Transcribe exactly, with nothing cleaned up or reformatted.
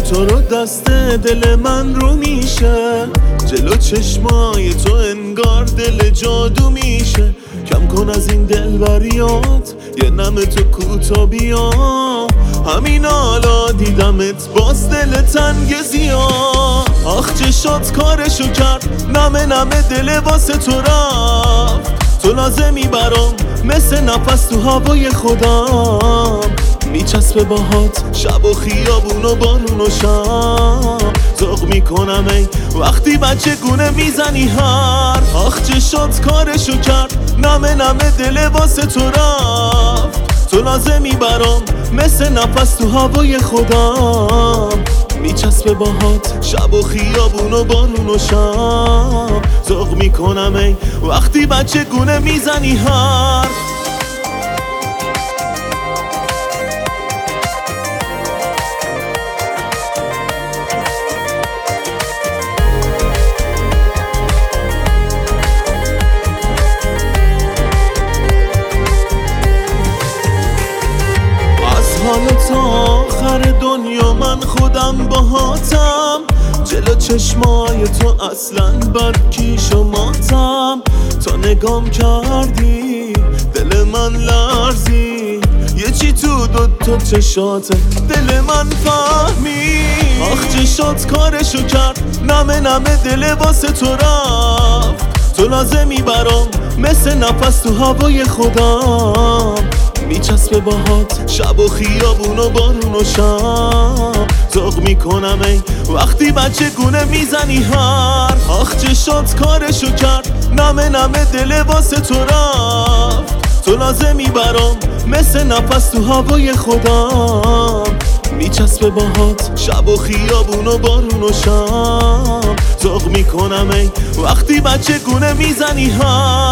تو رو دست دل من رو میشه، جلو چشمای تو انگار دل جادو میشه. کم کن از این دلبریات، یه نم تو کوتا بیا. همین حالا دیدمت باز دل تنگ زیاد. آخ چشات کارشو کرد، نمه نمه دل واسه تو رفت. تو لازمی برام مثل نفس تو هوای خودم. میچسبه باهات شب و خیابون و بارون و شب. ذوق میکنم ای وقتی بچه گونه میزنی هر. آخ چشات کارشو کرد، نمه نمه دل واسه تو رفت. تو لازمی برام مثل نفس تو هوای خودم. میچسبه باهات شب و خیابون و بارون و شب. ذوق میکنم ای وقتی بچه گونه میزنی هر. حالا تا آخر دنیا من خودم باهاتم. جلو چشمای تو اصلا بر کیش و ماتم. تا نگام کردی دل من لرزی، یه چی تو دوتا چشاته دل من فهمی. آخ چشات کارشو کرد، نمه نمه دل واسه تو رفت. تو لازمی برام مثل نفس تو هوای خودم. میچسبه باهات شب و خیابون و بارون و شب. ذوق میکنم ای وقتی بچه گونه میزنی هر. آخ چشات کارشو کرد، نمه نمه دل واسه تو رفت. تو لازمی برام مثل نفس تو هوای خودم. میچسبه باهات شب و خیابون و بارون و شب. ذوق میکنم ای وقتی بچه گونه میزنی هر.